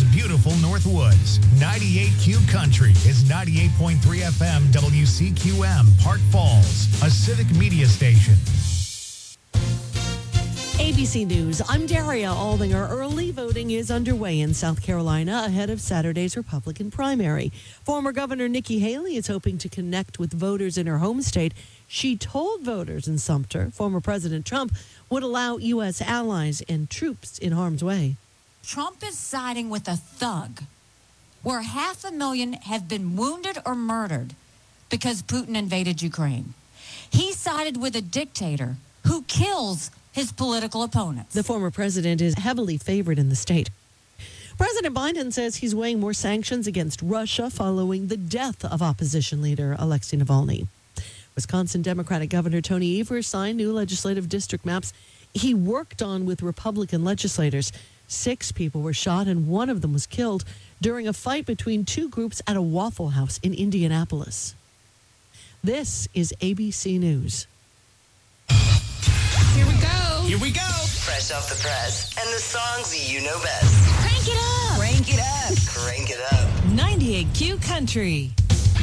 beautiful Northwoods. 98Q Country is 98.3 FM WCQM, Park Falls, a civic media station. ABC News, I'm Daria Aldinger. Early voting is underway in South Carolina ahead of Saturday's Republican primary. Former Governor Nikki Haley is hoping to connect with voters in her home state. She told voters in Sumter former President Trump would allow U.S. allies and troops in harm's way. Trump is siding with a thug, where 500,000 have been wounded or murdered because Putin invaded Ukraine. He sided with a dictator who kills his political opponents. The former president is heavily favored in the state. President Biden says he's weighing more sanctions against Russia following the death of opposition leader Alexei Navalny. Wisconsin Democratic Governor Tony Evers signed new legislative district maps he worked on with Republican legislators. 6 people were shot and one of them was killed during a fight between two groups at a Waffle House in Indianapolis. This is ABC News. Here we go. Here we go. Fresh off the press and the songs you know best. Crank it up. Crank it up. Crank it up. 98Q Country.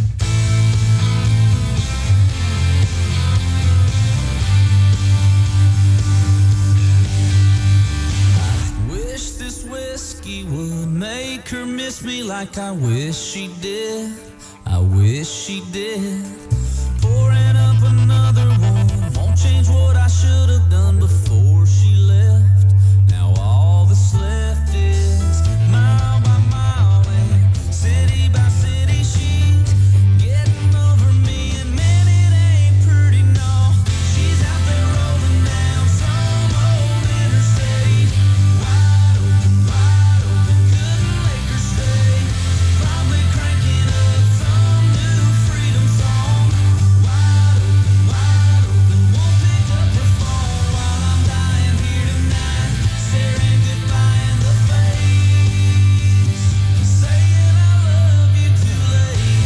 Wish this whiskey would make her miss me like I wish she did. I wish she did. Pouring up another one won't change what I should have done before she left. Now all that's left is mile by mile and city by city she's getting over me, and man, it ain't pretty, no. She's out there rolling down some old interstate, wide open, couldn't make her stay. Probably cranking up some new freedom song. Wide open, won't pick up her phone while I'm dying here tonight, staring goodbye in the face, saying I love you too late.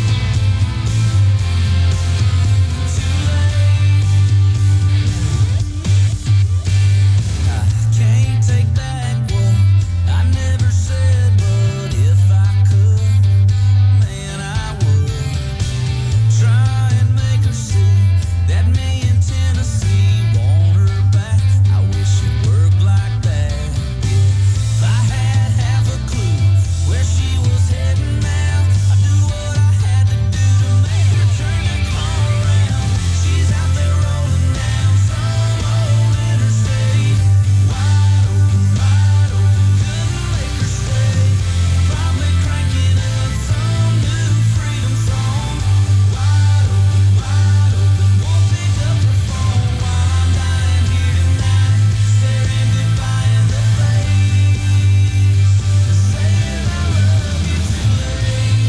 I can't take back what I never said, but if I could, man, I would try and make her see that me in Tennessee want her back. I wish it worked like that. If I had half a clue where she was heading now, I'd do what I had to do to make her turn that car around. She's out there rolling down some old interstate, wide open, couldn't make her stay. Probably cranking up some new freedom song. Wide open, won't pick up her phone while I'm dying here tonight, staring goodbye in the face, saying I love you too late.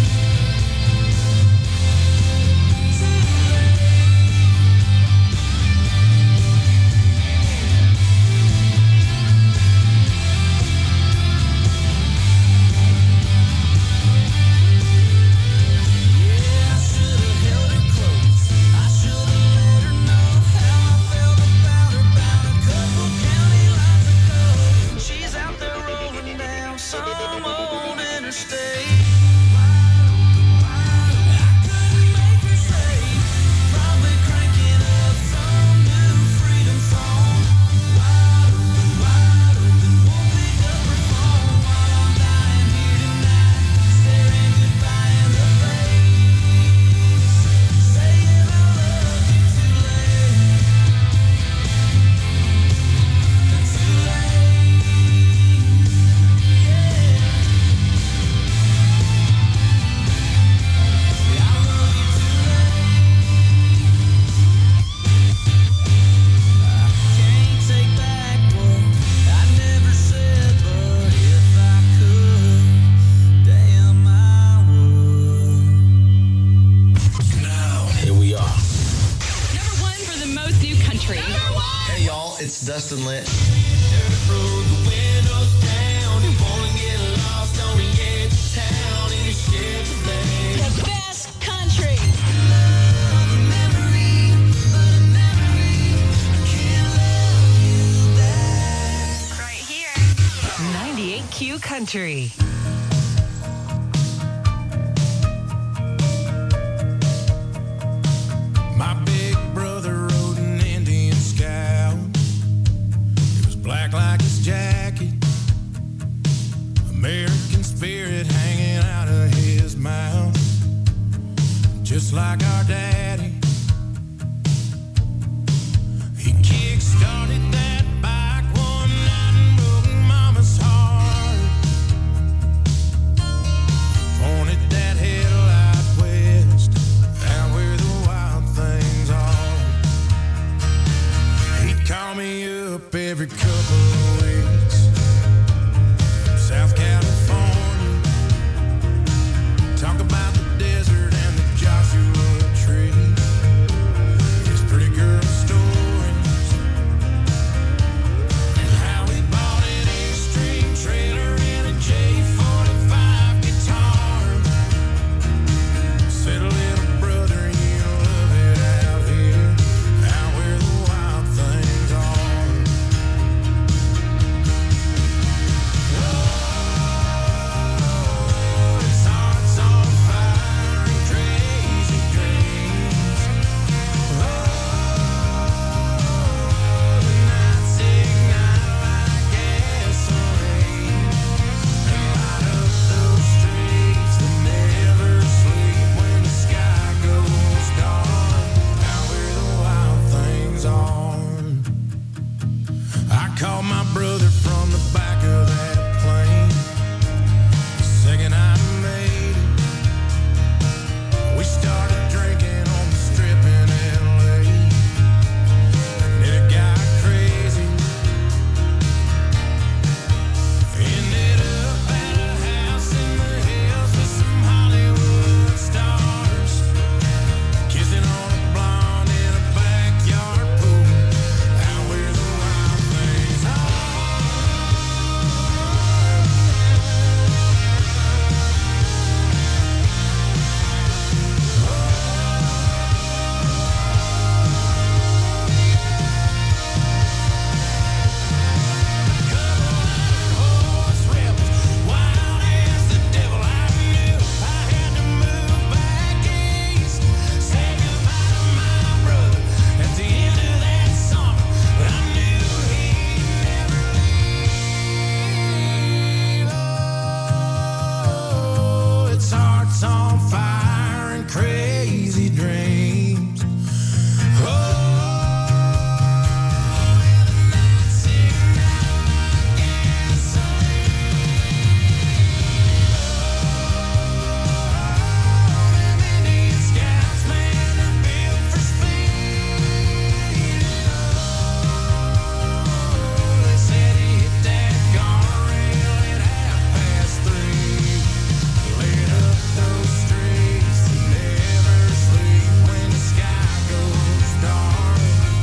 Yeah, I should've held her close. I should've let her know how I felt about her about a couple county lines ago. She's out there rolling down some old interstate. I couldn't make her say. Probably cranking up some new freedom song. Wide open, won't pick up her phone while I'm dying here tonight, staring goodbye in the face, saying I love you too late. Too late. Yeah, I love you too late. I can't take back what I never said, but if I could, damn I would. Now, here we are. Number 1 for the most new country. Hey, y'all, it's Dustin Lynch. The best country. Right here. 98Q Country. just like our daddy. He kick-started that bike one night and broke mama's heart. Pointed that headlight west, out where the wild things are. He'd call me up every couple of weeks from South California, talk about the desert and the Joshua tree, his pretty girl stories, and how he bought an eight-string trailer and a J45 guitar. Said, little brother, you'll love it out here, out where the wild things are. His heart's on fire and crazy dreams. The nights ignite like gasoline and light up those streets that never sleep when the sky goes dark, out where the wild things are. I called my brother from the back of that plane the second I made it. We started drinking on the strip in LA, and it got crazy. Ended up at a house in the hills with some Hollywood stars, kissing on a blonde in a backyard pool, out where the wild things are. Horse rebels, wild as the devil. I knew I had to move back east, say goodbye to my brother at the end of that summer, but I knew he'd never leave. Oh, its heart's on fire and crazy dreams. Oh, and the nights ignite like gasoline. Them Indian scouts, man, they're built for speed. They said he hit that guardrail at 3:30. Lit up those streets that never sleep when the sky goes dark.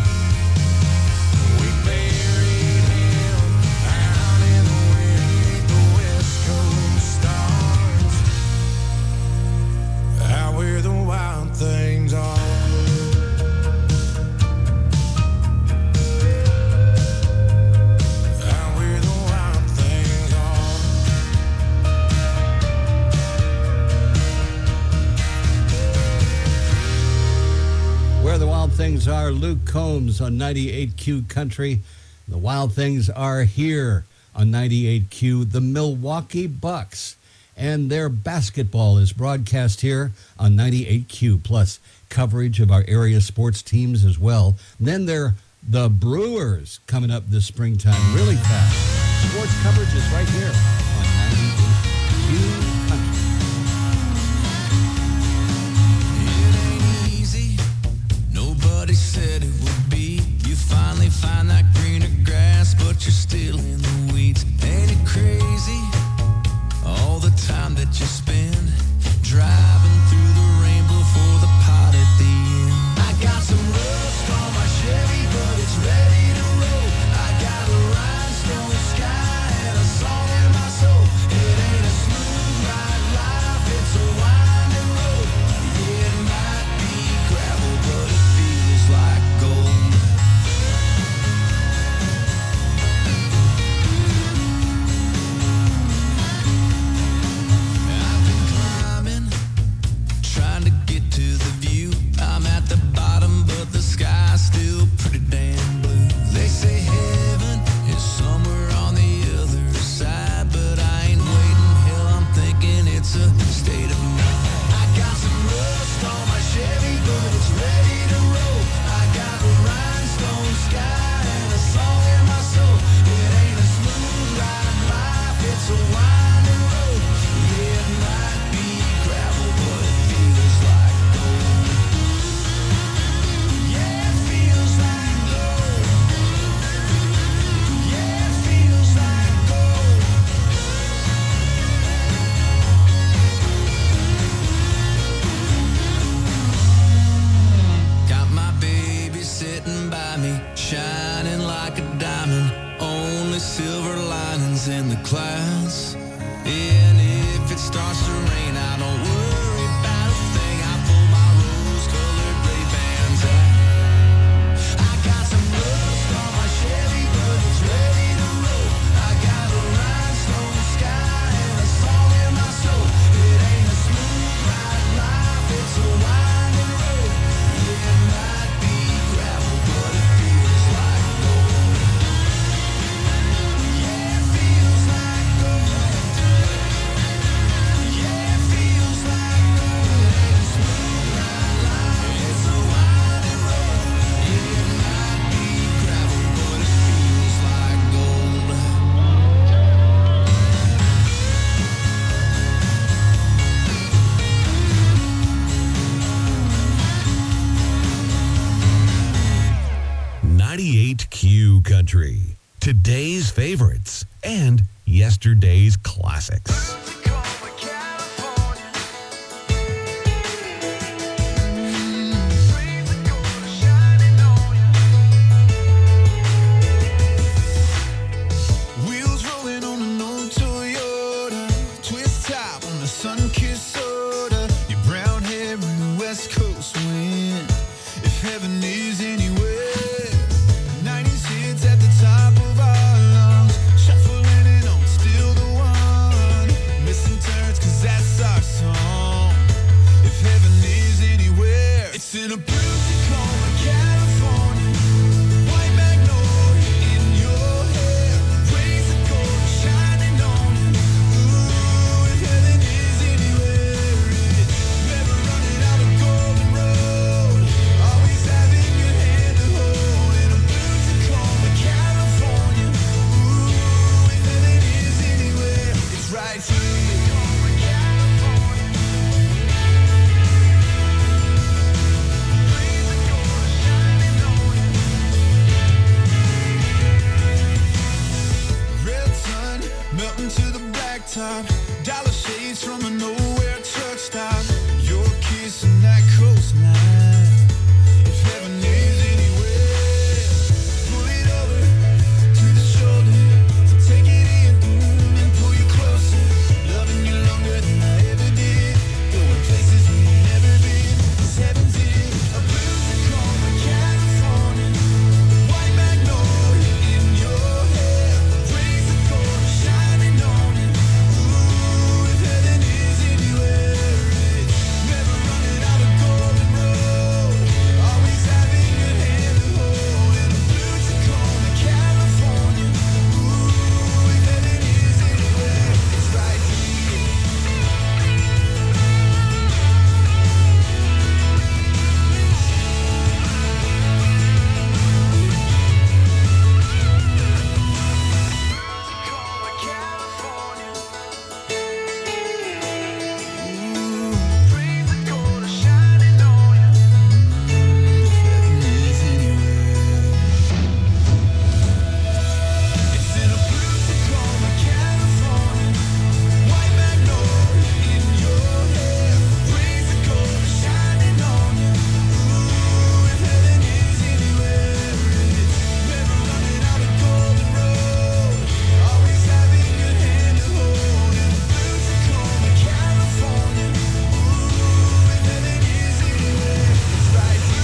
We buried him out in the wind 'neath the West Coast stars, out where the wild things are. Out where the wild things are. Where the Wild Things Are, Luke Combs on 98Q Country. The Wild Things Are here on 98Q. The Milwaukee Bucks and their basketball is broadcast here on 98Q, plus coverage of our area sports teams as well. Then the Brewers coming up this springtime really fast. Sports coverage is right here on 98Q Country. It ain't easy, nobody said it would be. You finally find that greener grass, but you're still in the weeds. Ain't it crazy, all the time that you spend driving through the rainbow for the pot at the end? I got some rust on my Chevy, but it's ready to roll. I got a rhinestone sky and a song in my soul. It ain't a smooth ride life, it's a winding road. Yeah, it might be gravel, but it feels like gold. I've starts to rain, I don't worry about a thing. I pull my rose-colored Ray-Bans out. I got some rust on my Chevy, but it's ready to roll. I got a rhinestone sky and a song in my soul. It ain't a smooth ride life, it's a winding road. Yeah, it might be gravel, but it feels like gold. Yeah, it feels like gold. Yeah, it feels like gold. It ain't a smooth ride life, it's a winding road. Yeah, it might be gravel, but it feels like gold. 98Q Country. Today's favorites and yesterday's classics. Wheels rolling on an old Toyota, twist top on the sun-kissed soda. Your brown hair in the West Coast wind. If heaven is anywhere, 90s hits at the top of our lungs, shuffling it on, still the one. Missing turns 'cause that's our song. If heaven is anywhere, it's in a blue Tacoma, California. White magnolia in your hair, rays of gold shining on you. Ooh, if heaven is anywhere, it's never running out of golden road. Always having your hand to hold in a blue Tacoma, California. Ooh, if heaven is anywhere, it's right here. Red sun melting to the blacktop. Dollar shades from a nowhere truck stop. Your kiss and that coastline. If heaven is anywhere, pull it over to the shoulder. So take it in and pull you closer. Loving you longer than I ever did. Going places we've never been. 'Cause heaven's in a blue Tacoma, California. White magnolia in your hair, rays of gold shining on you. Ooh, if heaven is anywhere, it's never running out of golden road. Always having your hand to hold in a blue Tacoma, California. Ooh, if heaven is anywhere, it's right here. Tacoma, California. Ooh, rays of gold are shining on you. If heaven is anywhere, it's in a blue Tacoma, California. White magnolia in your hair, rays of gold are shining on you. Ooh, if heaven is anywhere, it's never running out of golden road. Always having your hand to hold in a blue Tacoma, California. Ooh, if heaven is anywhere, it's right here.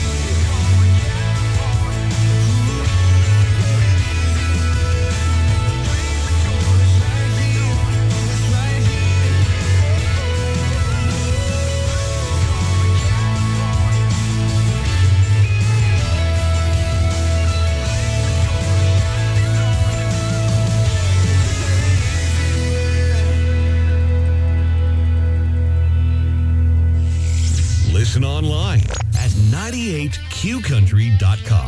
Listen online at 98qcountry.com.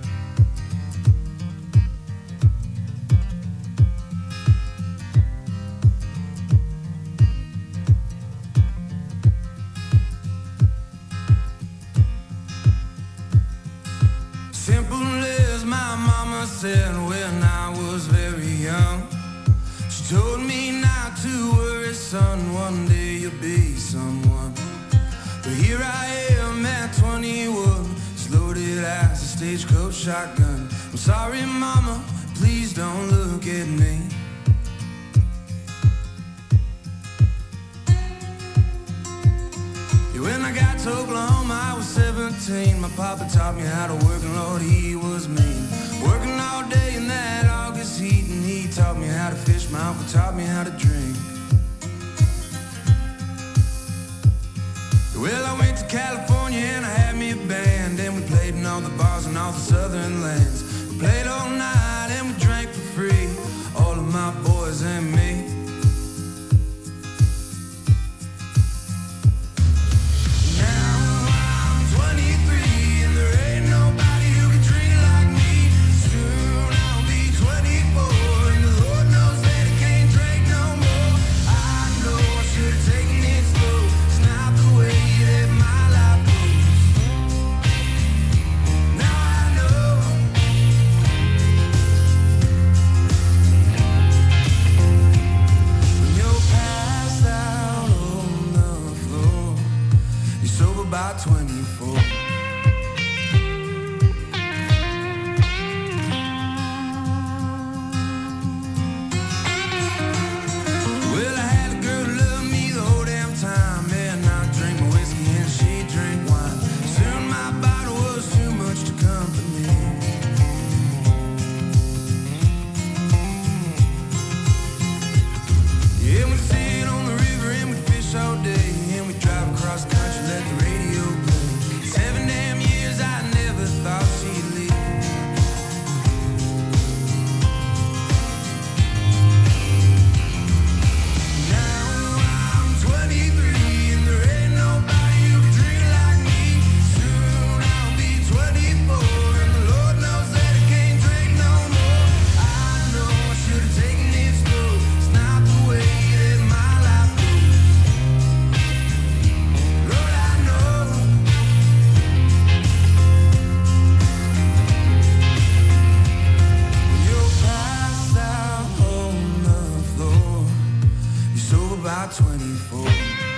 Simple as my mama said when I was very young. She told me not to worry, son, one day you'll be someone. But here I am at 21, as loaded as a stagecoach shotgun. I'm sorry, mama, please don't look at me. Tulsa, Oklahoma, I was 17. My papa taught me how to work, and Lord, he was mean. Working all day in that August heat, and he taught me how to fish. My uncle taught me how to drink. Well, I went to California and I had me a band, and we played in all the bars and all the southern lands. We played all night and we drank for free, all of my boys and me. Now I'm 23 and there ain't nobody who can treat it like me. Soon I'll be 24 and the Lord knows that I can't drink no more. I know I should have taken it slow. It's not the way that my life goes. Now I know. When you're passed out on the floor, you're sober by 24. Well, I had a girl who loved me the whole damn time. And I drink my whiskey and she drink wine. Soon my bottle was too much to comfort me. Yeah, we sit on the river and we fish all day. And we drive across country, let the radio play. 7 damn years, I never thought she'd leave. Now I'm 23 and there ain't nobody who can drink like me. Soon I'll be 24 and the Lord knows that I can't drink no more. I know I should have taken it slow. It's not the way that my life goes. Lord, I know. You're passed out on the floor. You're sober by 24.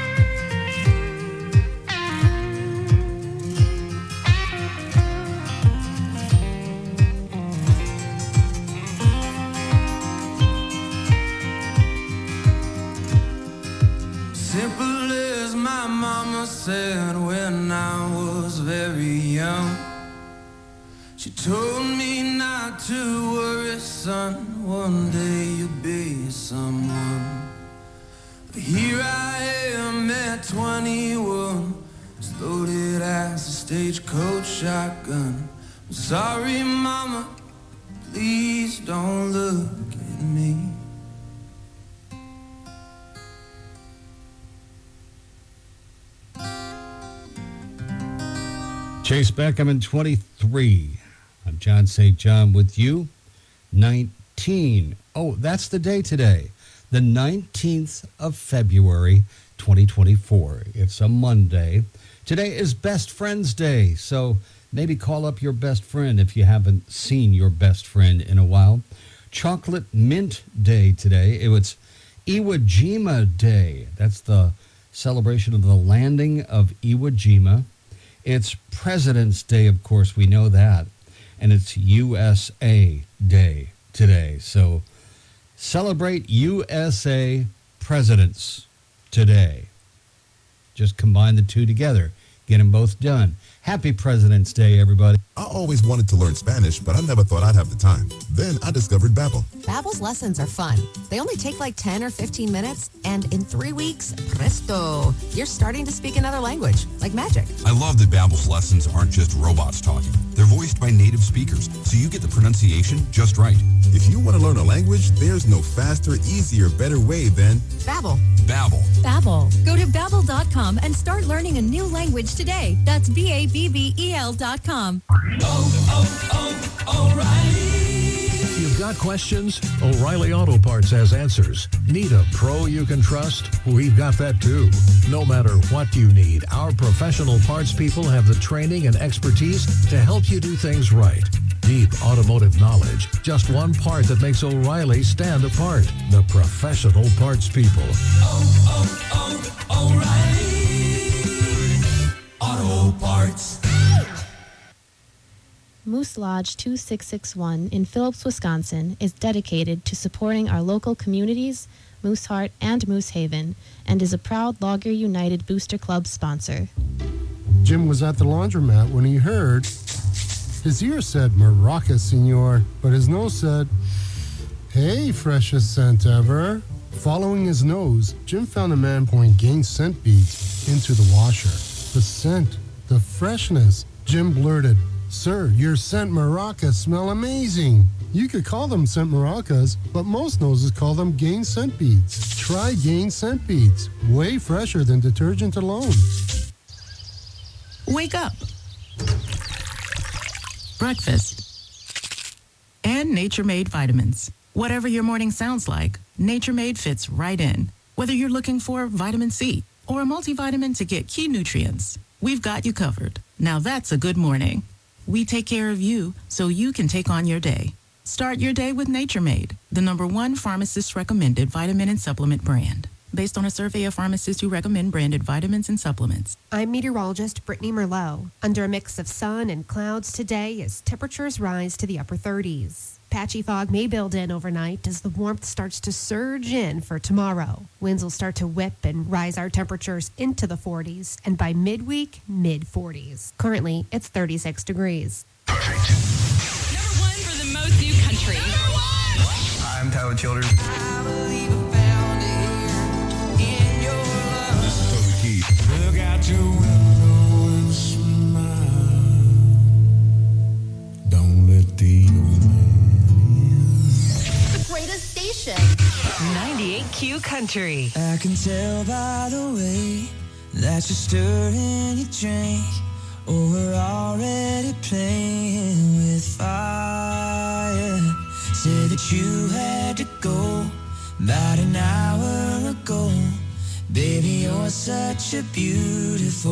Simple as my mama said when I was very young. She told me not to worry, son, one day you'll be someone. But here I am at 21, as loaded as a stagecoach shotgun. I'm sorry, mama, please don't look at me. Chase Beckham, 23. I'm John St. John with you. 19. Oh, that's the day today. The 19th of February, 2024. It's a Monday. Today is Best Friends Day, so maybe call up your best friend if you haven't seen your best friend in a while. Chocolate Mint Day today. It was Iwo Jima Day. That's the celebration of the landing of Iwo Jima. It's President's Day, of course, we know that. And it's USA Day today. So celebrate USA presidents today. Just combine the two together. Get them both done. Happy President's Day, everybody. I always wanted to learn Spanish, but I never thought I'd have the time. Then I discovered Babbel. Babbel's lessons are fun. They only take like 10 or 15 minutes, and in 3 weeks, presto, you're starting to speak another language, like magic. I love that Babbel's lessons aren't just robots talking. They're voiced by native speakers, so you get the pronunciation just right. If you want to learn a language, there's no faster, easier, better way than Babbel. Babbel. Babbel. Go to Babbel.com and start learning a new language today. That's BABBEL.com. If you've got questions, O'Reilly Auto Parts has answers. Need a pro you can trust? We've got that too. No matter what you need, our professional parts people have the training and expertise to help you do things right. Deep automotive knowledge. Just one part that makes O'Reilly stand apart. The professional parts people. O'Reilly Auto Parts. Moose Lodge 2661 in Phillips, Wisconsin is dedicated to supporting our local communities, Mooseheart and Moose Haven, and is a proud Logger United Booster Club sponsor. Jim was at the laundromat when he heard his ear said, "Maraca, senor," but his nose said, "Hey, freshest scent ever." Following his nose, Jim found a man pouring Gain scent beads into the washer. The scent, the freshness. Jim blurted, "Sir, your scent maracas smell amazing." You could call them scent maracas, but most noses call them Gain scent beads. Try Gain scent beads. Way fresher than detergent alone. Wake up. Breakfast. And Nature Made vitamins. Whatever your morning sounds like, Nature Made fits right in. Whether you're looking for vitamin C or a multivitamin to get key nutrients, we've got you covered. Now that's a good morning. We take care of you so you can take on your day. Start your day with Nature Made, the #1 pharmacist-recommended vitamin and supplement brand. Based on a survey of pharmacists who recommend branded vitamins and supplements. I'm meteorologist Brittany Merlot. Under a mix of sun and clouds today as temperatures rise to the upper 30s. Patchy fog may build in overnight as the warmth starts to surge in for tomorrow. Winds will start to whip and rise our temperatures into the 40s, and by midweek, mid-40s. Currently, it's 36 degrees. Perfect. Number 1 for the most new country. Number 1! Hi, I'm Tyler Childers. This is Toby Keith. Look out your window and smile. Don't let the old man The greatest station. 98Q Country. I can tell by the way that you're stirring your drink. Oh, we're already playing with fire. Said that you had to go about an hour ago. Baby, you're such a beautiful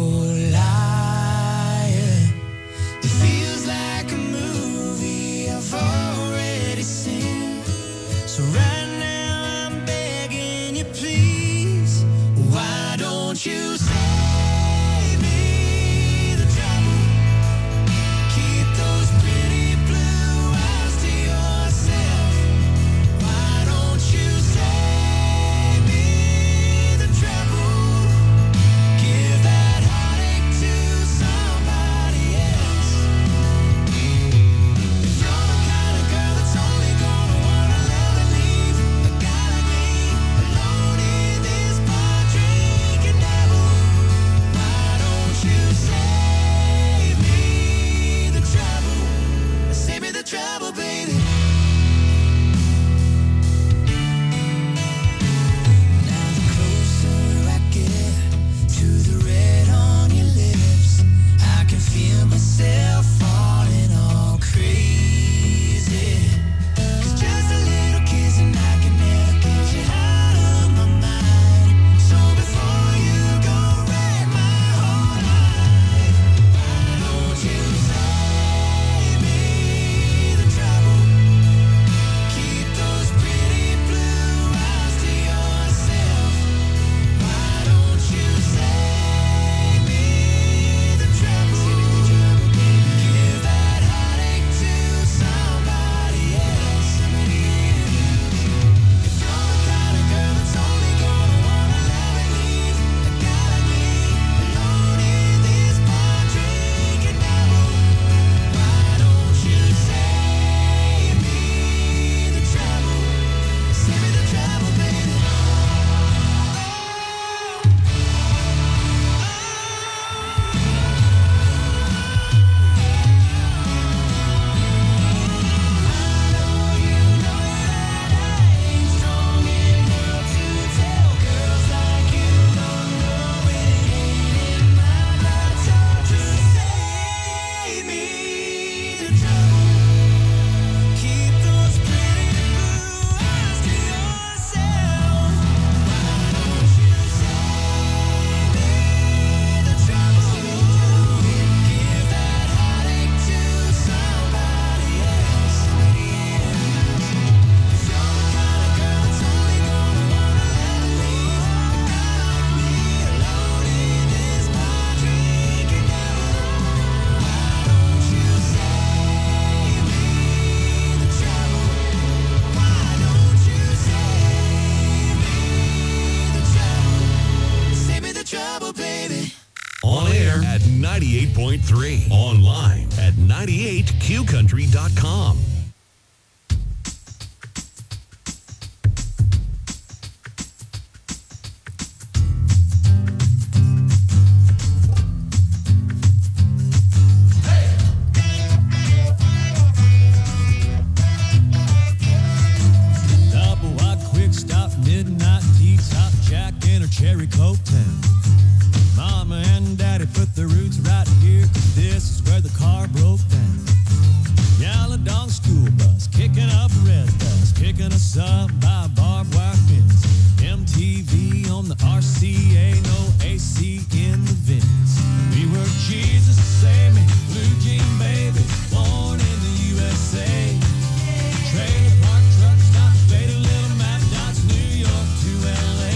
liar. It feels like a movie I've already seen. So right now I'm begging you, please. Why don't you save me the trouble? Keep those pretty blue eyes to yourself. Why don't you save me the trouble? Give that heartache to somebody else. If you're the kind of girl that's only gonna wanna love and leave, I gotta be alone in this bar drinking devil. 98.3. Online at 98qcountry.com. Cherry Coke Town. Mama and Daddy put their roots right here, 'cause this is where the car broke down. Yellow dog school bus, kicking up red bus, kicking us up by barbed wire fence. MTV on the RCA, no AC in the vents. We were Jesus, save me, blue jean baby, born in the USA. Trailer park truck stop, faded little map dots, New York to LA.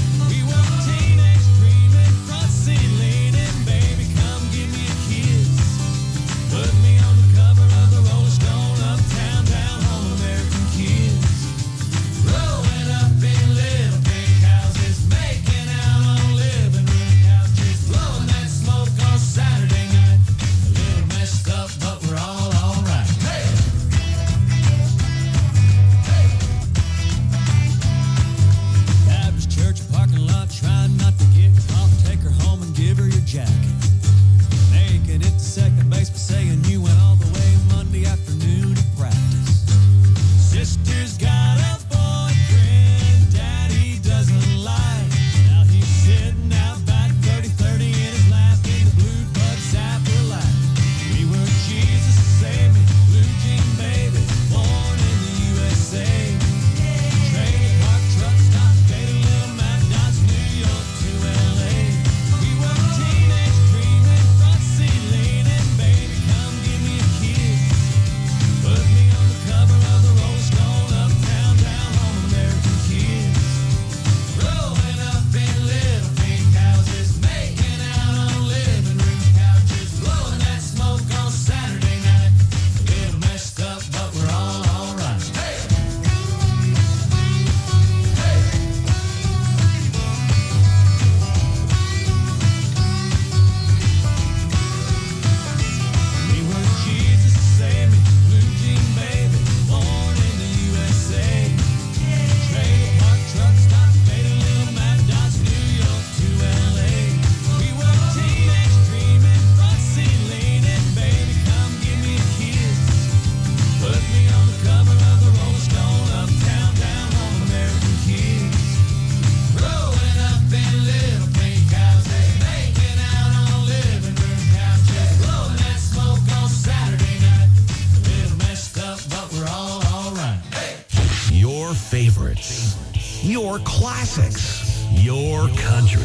Your classics, your country.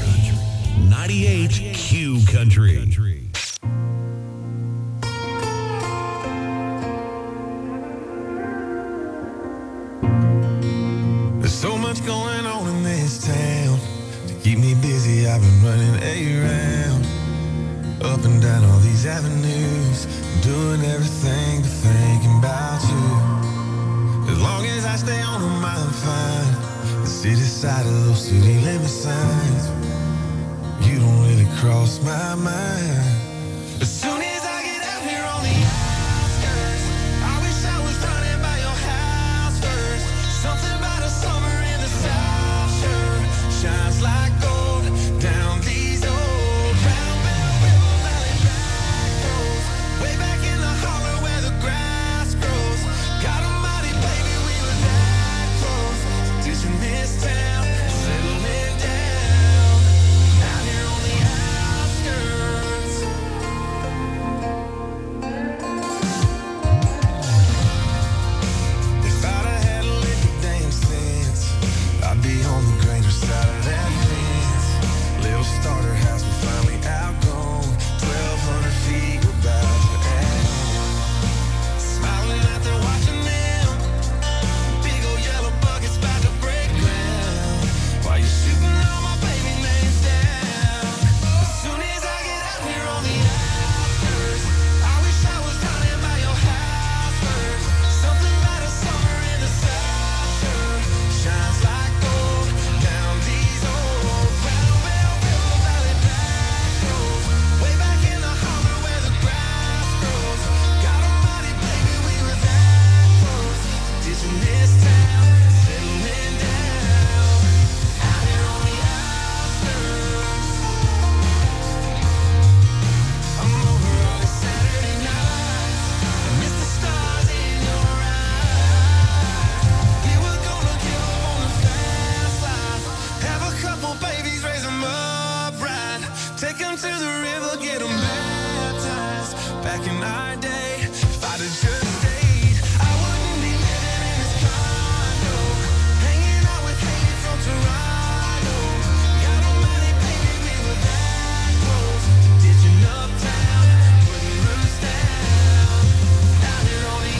98Q Country. There's so much going on in this town. To keep me busy, I've been running around, up and down all these avenues, doing everything but thinking about you. As long as I stay on them, I'm fine. The city side of those city limit signs, you don't really cross my mind. As soon as I get out here on the outskirts, I wish I was running by your house first. Something about a summer in the South sure shines like gold down these old round River Valley back roads, way back in the holler where the grass grows. God almighty, baby, we were that close, ditching this town, settling down out here on the outskirts. back in our day. If I'd have just stayed, I wouldn't be living in this condo, hanging out with Haley from Toronto. God almighty, baby, we were that close, ditching uptown, putting roots down, down here on the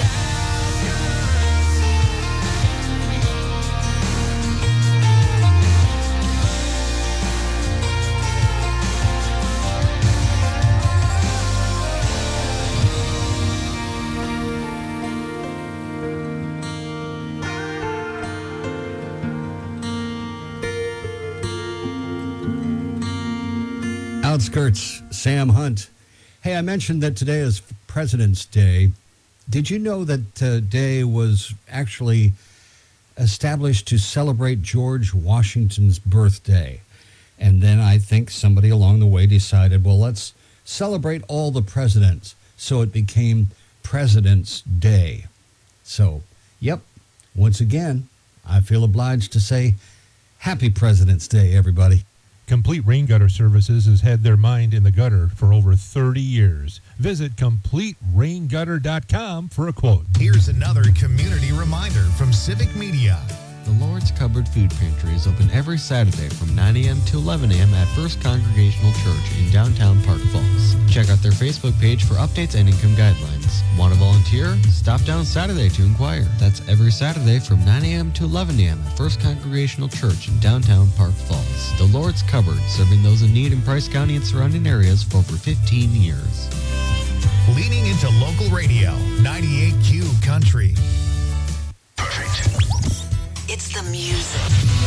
Outskirts, Sam Hunt. Hey, I mentioned that today is President's Day. Did you know that today was actually established to celebrate George Washington's birthday? And then I think somebody along the way decided, well, let's celebrate all the presidents. So it became President's Day. So, yep, once again, I feel obliged to say Happy President's Day, everybody. Complete Rain Gutter Services has had their mind in the gutter for over 30 years. Visit CompleteRainGutter.com for a quote. Here's another community reminder from Civic Media. The Lord's Cupboard Food Pantry is open every Saturday from 9 a.m. to 11 a.m. at First Congregational Church in downtown Park Falls. Check out their Facebook page for updates and income guidelines. Want to volunteer? Stop down Saturday to inquire. That's every Saturday from 9 a.m. to 11 a.m. at First Congregational Church in downtown Park Falls. The Lord's Cupboard, serving those in need in Price County and surrounding areas for over 15 years. Leaning into local radio, 98Q Country. It's the music.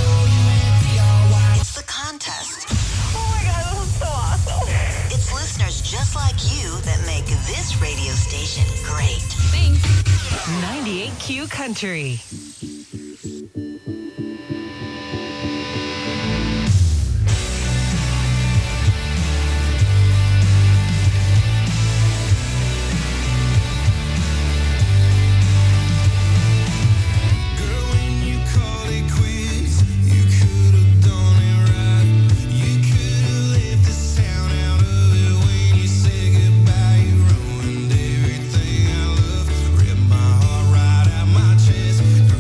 It's the contest. Oh my God, this is so awesome. It's listeners just like you that make this radio station great. Thanks. 98Q Country. Rip my heart right out my chest.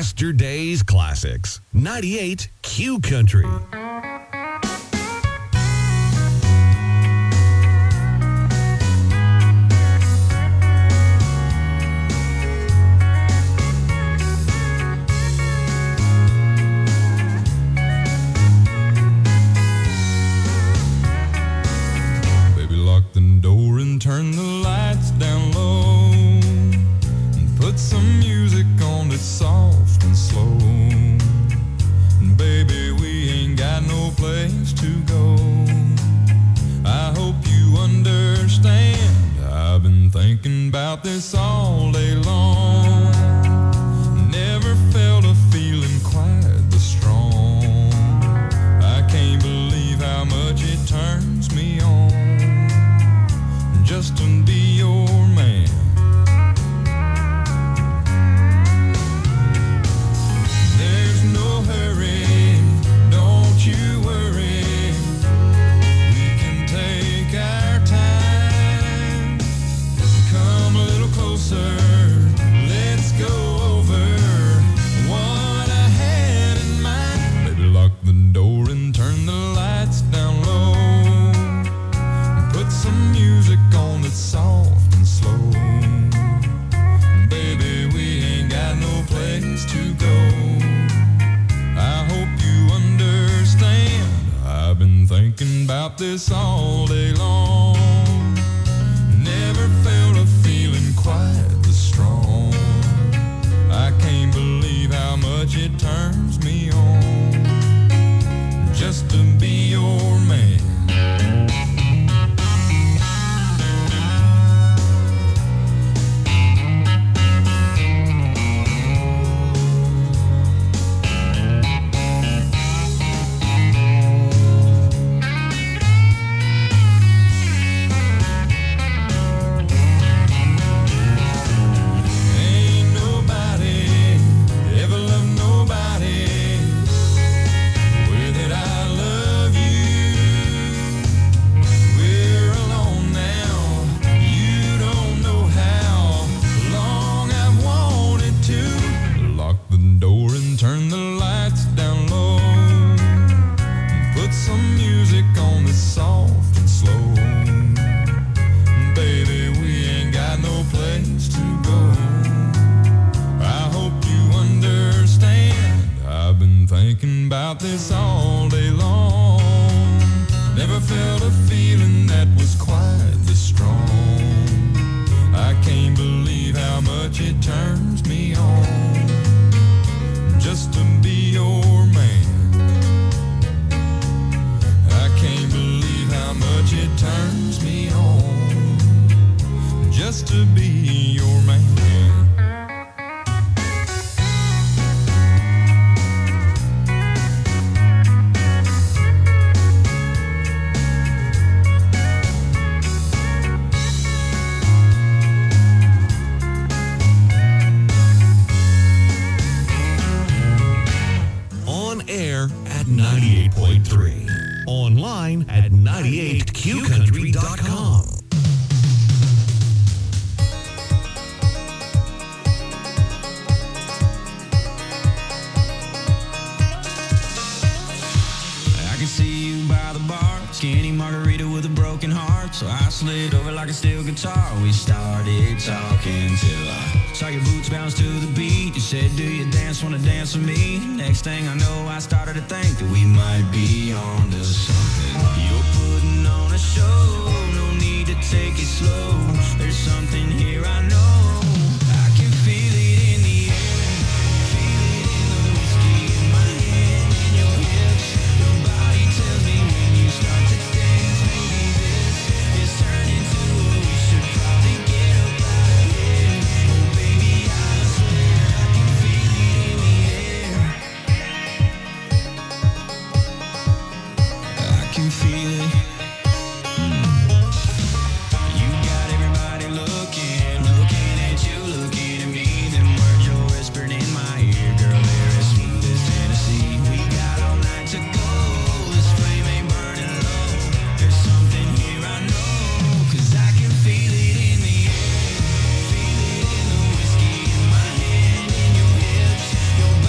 Yesterday's classics. 98 Q Country. Turn the lights down low and put some music on that's soft and slow. And baby, we ain't got no place to go. I hope you understand. I've been thinking about this all day long. Never felt a feeling quite this strong. I can't believe how much it turns me on just to be your man. There's no hurry, don't you worry. We can take our time. Come a little closer, let's go over what I had in mind. Baby, lock the door and turn the lights down low. Put some music on that's soft and slow. Baby, we ain't got no place to go. I hope you understand. I've been thinking about this all day long. Never felt a feeling quite this strong. I can't believe how much it turns me on just to be your man. This all day long. Never felt a feeling that was quite this strong. I can't believe how much it turns me on just to be your man. I can't believe how much it turns me on just to be your man. At 98.3. Online at 98qcountry.com. I can see you by the bar, skinny margarita with a broken heart. So I slid over like a steel guitar. We started talking till I saw your boots bounce to the beat. You said, do you wanna dance with me? Next thing I know, I started to think that we might be on to something. You're putting on a show, no need to take it slow. There's something here I know. I can feel it in the air, feel it in the whiskey in my hand, in your hips. Your body tells me when you start to dance, maybe this is turning to what we should probably get up out of here. Oh baby, I swear I can feel it in the air. I can feel it. You got everybody looking at you, looking at me. Them words you're whispering in my ear, girl, they're as smooth as Tennessee. We got all night to go, this flame ain't burning low. There's something here I know, 'cause I can feel it in the air. Feel it in the whiskey in my hand, in your hips. Your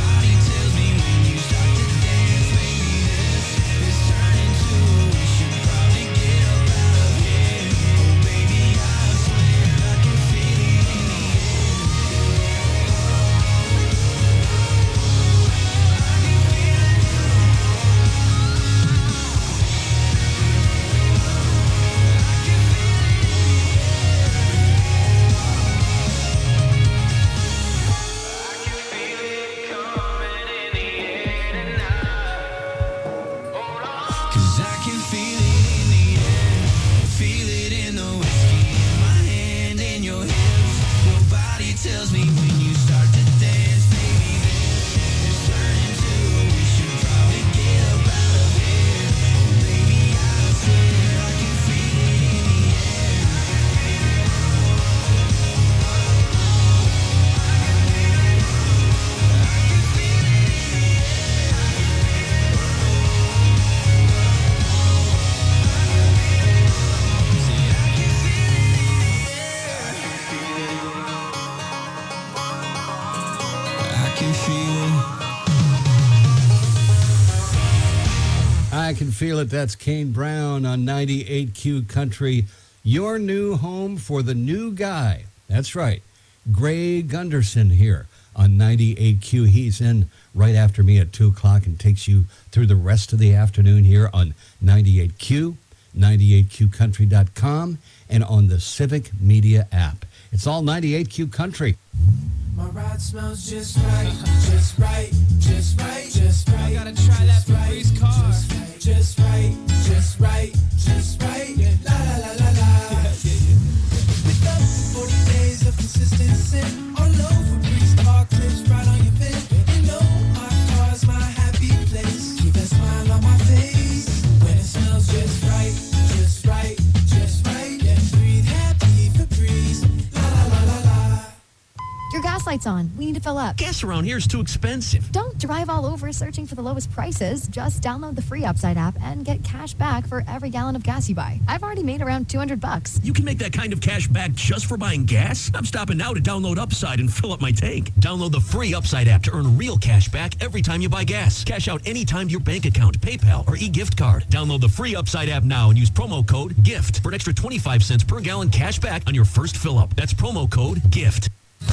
I Can Feel It. That's Kane Brown on 98Q Country. Your new home for the new guy. That's right. Gray Gunderson here on 98Q. He's in right after me at 2 o'clock and takes you through the rest of the afternoon here on 98Q, 98QCountry.com, and on the Civic Media app. It's all 98Q Country. My ride smells just right, just right, just right, just right. I gotta try that Febreze car. Just right, just right, just right. La la la la la. With up for 40 days of consistency, all over Febreze car clips right on your bed. You know my car's my happy place. Keep that smile on my face when it smells just right, just right, just right. Yeah, breathe happy Febreze. La la la la la. Your gas light's on. We need to fill up. Gas around here is too expensive. Don't drive all over searching for the lowest prices. Just download the free Upside app and get cash back for every gallon of gas you buy. I've already made around $200. You can make that kind of cash back just for buying gas? I'm stopping now to download Upside and fill up my tank. Download the free Upside app to earn real cash back every time you buy gas. Cash out anytime to your bank account, PayPal, or e-gift card. Download the free Upside app now and use promo code GIFT for an extra 25 cents per gallon cash back on your first fill up. That's promo code GIFT.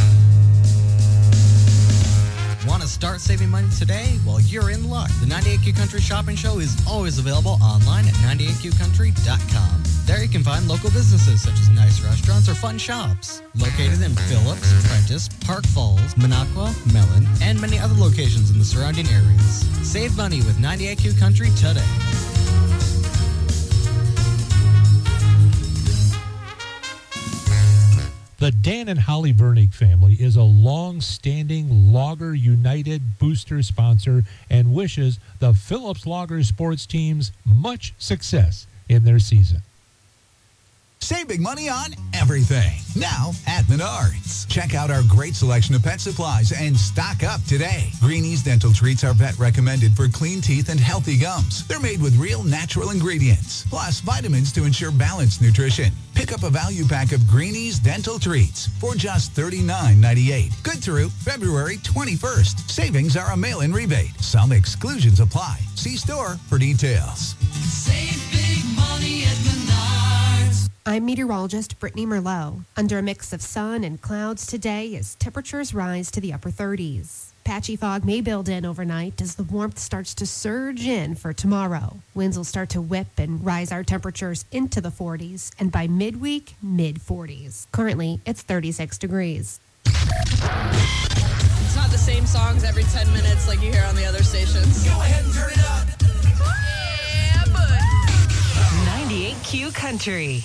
Want to start saving money today? Well, you're in luck. The 98Q Country Shopping Show is always available online at 98QCountry.com. There you can find local businesses such as nice restaurants or fun shops. Located in Phillips, Prentice, Park Falls, Minocqua, Mellon, and many other locations in the surrounding areas. Save money with 98Q Country today. The Dan and Holly Vernick family is a long-standing Logger United booster sponsor and wishes the Phillips Logger sports teams much success in their season. Save big money on everything. Now at Menards. Check out our great selection of pet supplies and stock up today. Greenie's Dental Treats are vet recommended for clean teeth and healthy gums. They're made with real natural ingredients, plus vitamins to ensure balanced nutrition. Pick up a value pack of Greenie's Dental Treats for just $39.98. Good through February 21st. Savings are a mail-in rebate. Some exclusions apply. See store for details. Save big money at Menards. I'm meteorologist Brittany Merlot. Under a mix of sun and clouds today as temperatures rise to the upper 30s. Patchy fog may build in overnight as the warmth starts to surge in for tomorrow. Winds will start to whip and rise our temperatures into the 40s, and by midweek, mid-40s. Currently, it's 36 degrees. It's not the same songs every 10 minutes like you hear on the other stations. Go ahead and turn it up. Yeah, bud. 98Q Country.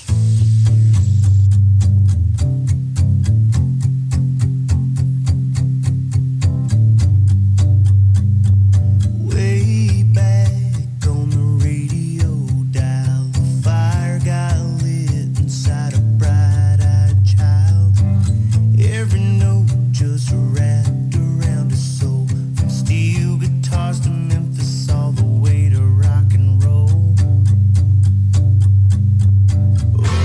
Way back on the radio dial, the fire got lit inside a bright-eyed child. Every note just wrapped around his soul, from steel guitars to Memphis all the way to rock and roll. Oh,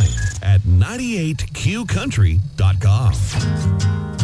online at 98qcountry.com.